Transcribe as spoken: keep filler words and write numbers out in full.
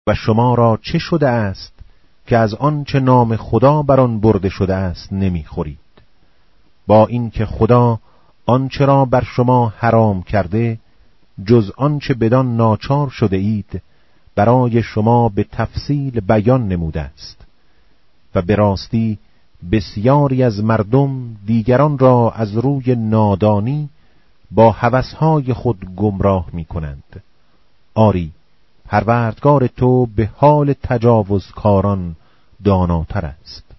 و شما را چه شده است که از آن چه نام خدا بر آن برده شده است نمیخورید؟ با این که خدا آنچه را بر شما حرام کرده جز آنچه بدان ناچار شده اید برای شما به تفصیل بیان نموده است و به راستی بسیاری از مردم دیگران را از روی نادانی با هوسهای خود گمراه می کنند. آری، پروردگار تو به حال تجاوزکاران داناتر است.